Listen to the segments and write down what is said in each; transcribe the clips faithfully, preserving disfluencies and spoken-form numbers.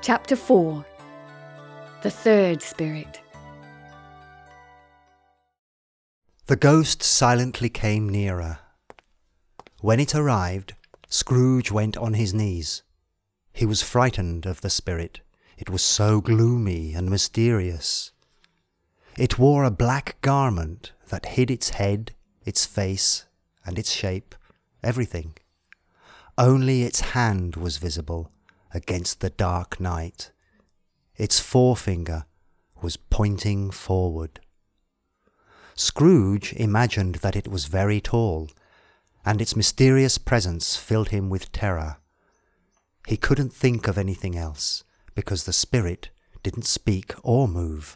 Chapter four. The Third Spirit. The ghost silently came nearer. When it arrived, Scrooge went on his knees. He was frightened of the spirit. It was so gloomy and mysterious. It wore a black garment that hid its head, its face, and its shape, everything. Only its hand was visible against the dark night. Its forefinger was pointing forward. Scrooge imagined that it was very tall, and its mysterious presence filled him with terror. He couldn't think of anything else, because the spirit didn't speak or move.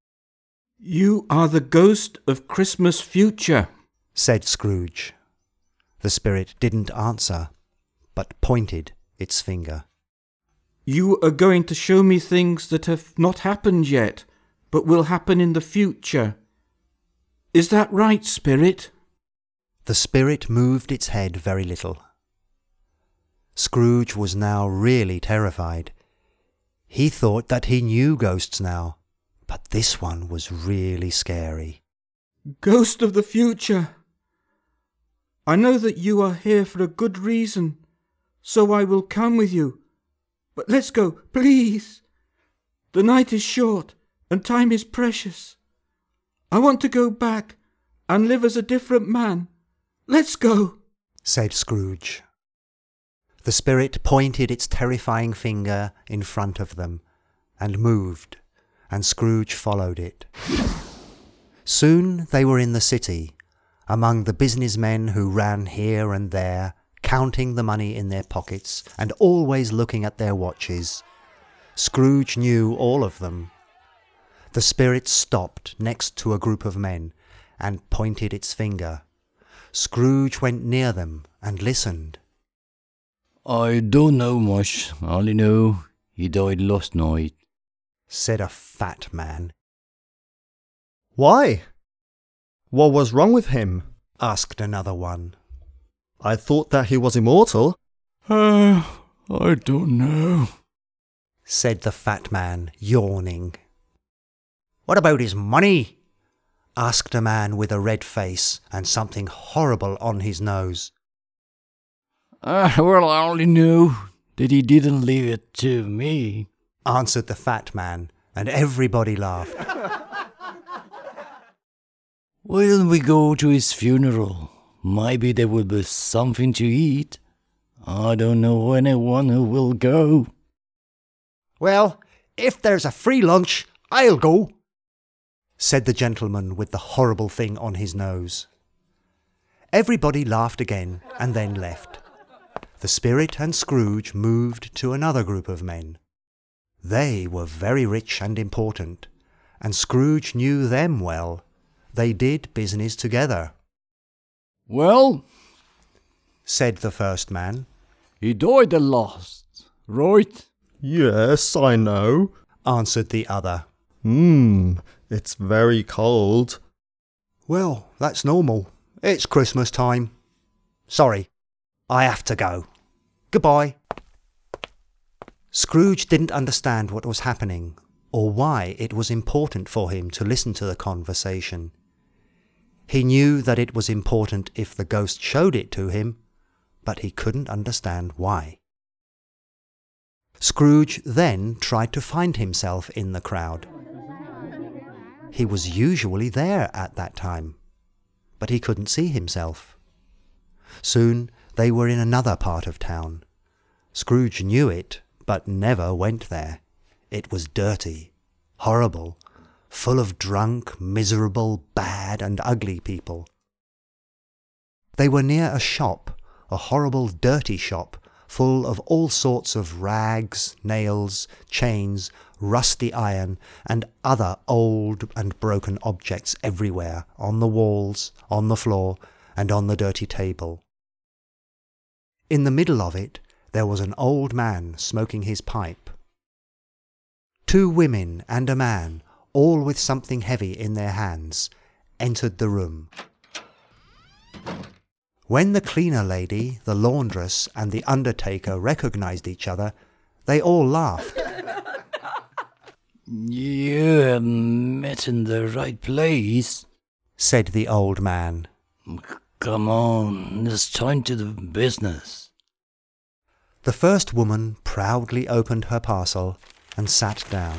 "You are the ghost of Christmas future," said Scrooge. The spirit didn't answer, but pointed its finger. "You are going to show me things that have not happened yet, but will happen in the future. Is that right, spirit?" The spirit moved its head very little. Scrooge was now really terrified. He thought that he knew ghosts now, but this one was really scary. "Ghost of the future, I know that you are here for a good reason, so I will come with you. But let's go, please. The night is short and time is precious. I want to go back and live as a different man. Let's go," said Scrooge. The spirit pointed its terrifying finger in front of them and moved, and Scrooge followed it. Soon they were in the city, among the businessmen who ran here and there, counting the money in their pockets and always looking at their watches. Scrooge knew all of them. The spirit stopped next to a group of men and pointed its finger. Scrooge went near them and listened. "I don't know much. I only know he died last night," said a fat man. "Why? What was wrong with him?" asked another one. "I thought that he was immortal." Uh, I don't know," said the fat man, yawning. "What about his money?" asked a man with a red face and something horrible on his nose. Uh, well, I only know that he didn't leave it to me," answered the fat man, and everybody laughed. "Why don't we go to his funeral? Maybe there will be something to eat. I don't know anyone who will go." "Well, if there's a free lunch, I'll go," said the gentleman with the horrible thing on his nose. Everybody laughed again and then left. The spirit and Scrooge moved to another group of men. They were very rich and important, and Scrooge knew them well. They did business together. "Well," said the first man, "he died at last, right?" "Yes, I know," answered the other. Hmm, it's very cold." "Well, that's normal. It's Christmas time. Sorry, I have to go. Goodbye." Scrooge didn't understand what was happening, or why it was important for him to listen to the conversation. He knew that it was important if the ghost showed it to him, but he couldn't understand why. Scrooge then tried to find himself in the crowd. He was usually there at that time, but he couldn't see himself. Soon they were in another part of town. Scrooge knew it, but never went there. It was dirty, horrible, full of drunk, miserable, bad and ugly people. They were near a shop, a horrible dirty shop, full of all sorts of rags, nails, chains, rusty iron, and other old and broken objects everywhere, on the walls, on the floor, and on the dirty table. In the middle of it, there was an old man smoking his pipe. Two women and a man, all with something heavy in their hands, entered the room. When the cleaner lady, the laundress, and the undertaker recognized each other, They all laughed. You have met in the right place, said the old man. Come on, it's time to the business. The first woman proudly opened her parcel and sat down.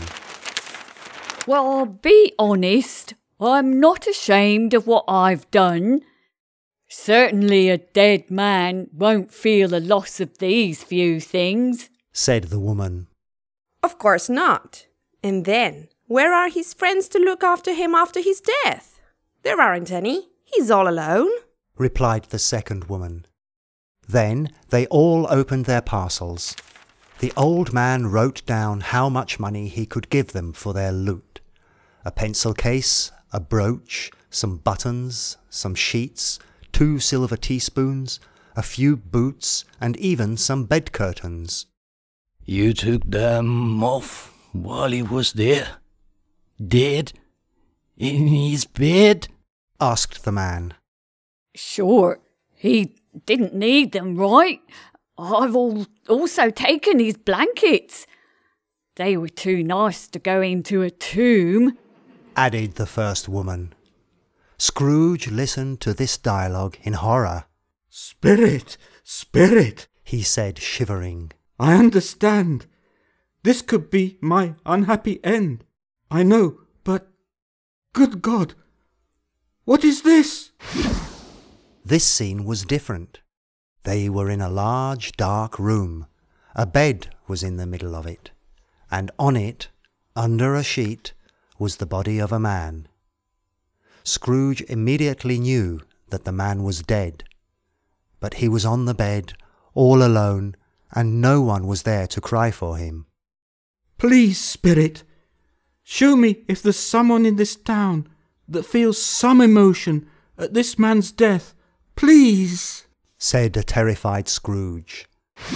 Well, I'll be honest, I'm not ashamed of what I've done. Certainly a dead man won't feel the loss of these few things, said the woman. Of course not. And then, where are his friends to look after him after his death? There aren't any. He's all alone, replied the second woman. Then they all opened their parcels. The old man wrote down how much money he could give them for their loot. A pencil case, a brooch, some buttons, some sheets, two silver teaspoons, a few boots, and even some bed curtains. You took them off while he was there? Dead? In his bed? Asked the man. Sure, he didn't need them, right? I've al- also taken his blankets. They were too nice to go into a tomb, added the first woman. Scrooge listened to this dialogue in horror. Spirit, Spirit, he said, shivering. I understand. This could be my unhappy end. I know, but... Good God! What is this? This scene was different. They were in a large, dark room. A bed was in the middle of it, and on it, under a sheet, was the body of a man. Scrooge immediately knew that the man was dead, but he was on the bed, all alone, and no one was there to cry for him. Please, Spirit, show me if there's someone in this town that feels some emotion at this man's death. Please, said a terrified Scrooge.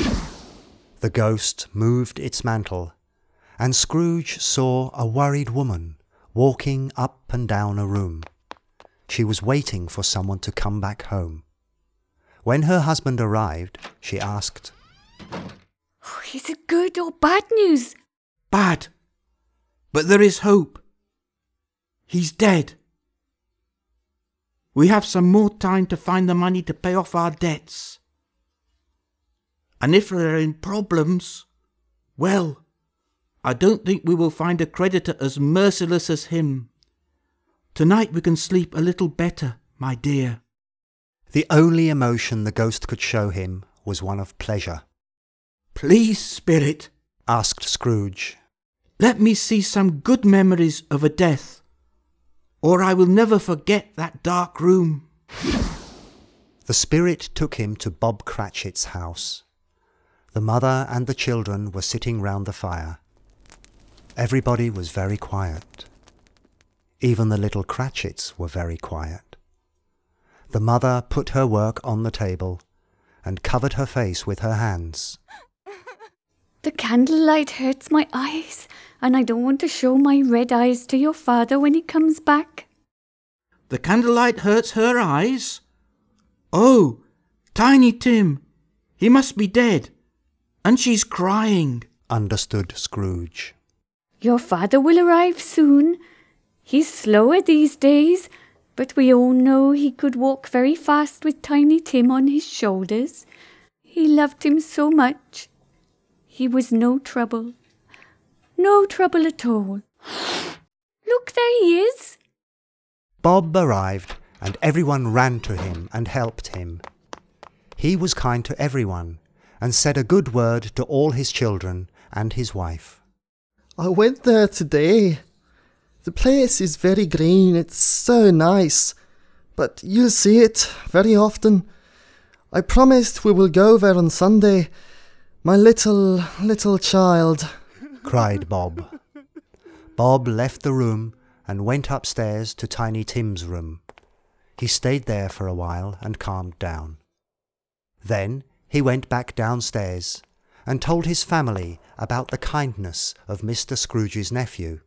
The ghost moved its mantle, and Scrooge saw a worried woman walking up and down a room. She was waiting for someone to come back home. When her husband arrived, she asked, Oh, is it good or bad news? Bad. But there is hope. He's dead. We have some more time to find the money to pay off our debts. And if we're in problems, well, I don't think we will find a creditor as merciless as him. Tonight we can sleep a little better, my dear. The only emotion the ghost could show him was one of pleasure. Please, Spirit, asked Scrooge, let me see some good memories of a death, or I will never forget that dark room. The spirit took him to Bob Cratchit's house. The mother and the children were sitting round the fire. Everybody was very quiet. Even the little Cratchits were very quiet. The mother put her work on the table and covered her face with her hands. The candlelight hurts my eyes, and I don't want to show my red eyes to your father when he comes back. The candlelight hurts her eyes? Oh, Tiny Tim, he must be dead, and she's crying, understood Scrooge. Your father will arrive soon. He's slower these days, but we all know he could walk very fast with Tiny Tim on his shoulders. He loved him so much. He was no trouble. No trouble at all. Look, there he is. Bob arrived, and everyone ran to him and helped him. He was kind to everyone, and said a good word to all his children and his wife. I went there today. The place is very green, it's so nice. But you'll see it very often. I promised we will go there on Sunday. My little, little child, cried Bob. Bob left the room and went upstairs to Tiny Tim's room. He stayed there for a while and calmed down. Then he went back downstairs and told his family about the kindness of Mister Scrooge's nephew.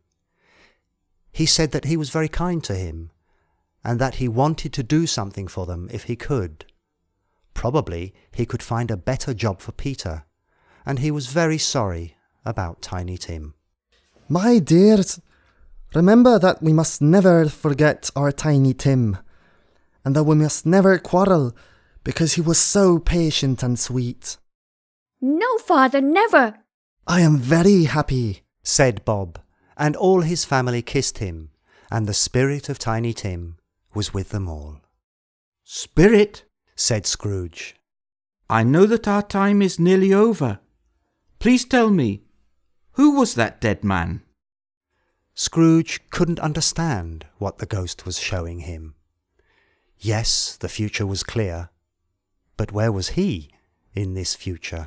He said that he was very kind to him, and that he wanted to do something for them if he could. Probably he could find a better job for Peter, and he was very sorry about Tiny Tim. My dears, remember that we must never forget our Tiny Tim, and that we must never quarrel, because he was so patient and sweet. No, Father, never. I am very happy, said Bob, and all his family kissed him, and the spirit of Tiny Tim was with them all. Spirit, said Scrooge, I know that our time is nearly over. Please tell me, who was that dead man? Scrooge couldn't understand what the ghost was showing him. Yes, the future was clear, but where was he in this future?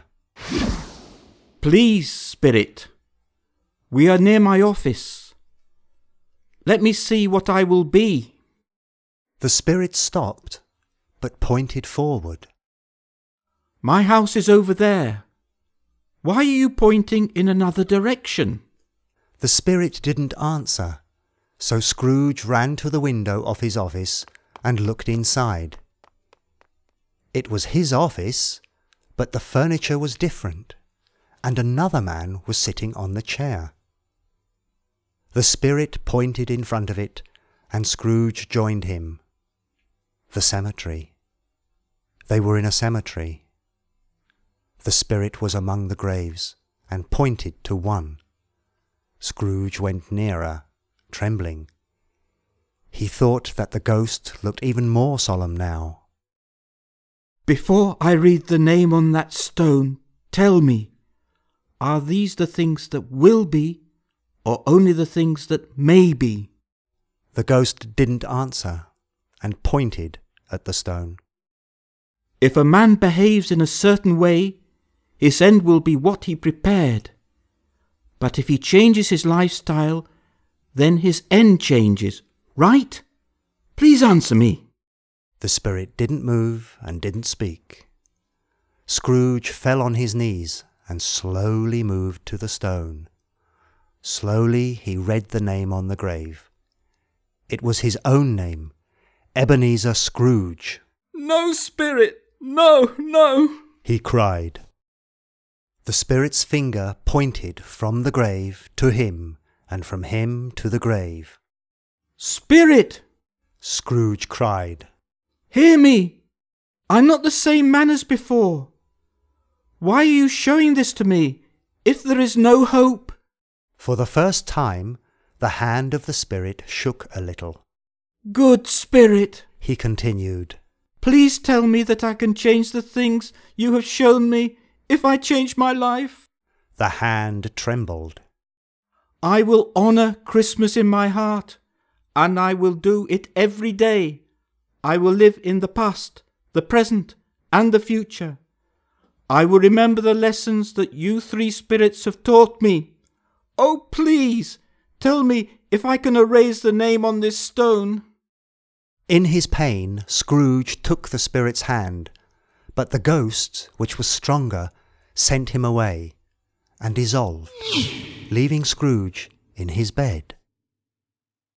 Please, Spirit, we are near my office. Let me see what I will be. The spirit stopped, but pointed forward. My house is over there. Why are you pointing in another direction? The spirit didn't answer, so Scrooge ran to the window of his office and looked inside. It was his office, but the furniture was different, and another man was sitting on the chair. The spirit pointed in front of it, and Scrooge joined him. The cemetery. They were in a cemetery. The spirit was among the graves, and pointed to one. Scrooge went nearer, trembling. He thought that the ghost looked even more solemn now. Before I read the name on that stone, tell me, are these the things that will be, or only the things that may be? The ghost didn't answer, and pointed at the stone. If a man behaves in a certain way, his end will be what he prepared. But if he changes his lifestyle, then his end changes, right? Please answer me. The spirit didn't move and didn't speak. Scrooge fell on his knees and slowly moved to the stone. Slowly he read the name on the grave. It was his own name, Ebenezer Scrooge. No, Spirit! No, no! He cried. The spirit's finger pointed from the grave to him, and from him to the grave. Spirit! Scrooge cried. Hear me! I'm not the same man as before. Why are you showing this to me, if there is no hope? For the first time, the hand of the spirit shook a little. Good Spirit, he continued, please tell me that I can change the things you have shown me if I change my life. The hand trembled. I will honour Christmas in my heart, and I will do it every day. I will live in the past, the present, and the future. I will remember the lessons that you three spirits have taught me. Oh, please, tell me if I can erase the name on this stone. In his pain, Scrooge took the spirit's hand, but the ghost, which was stronger, sent him away and dissolved, leaving Scrooge in his bed.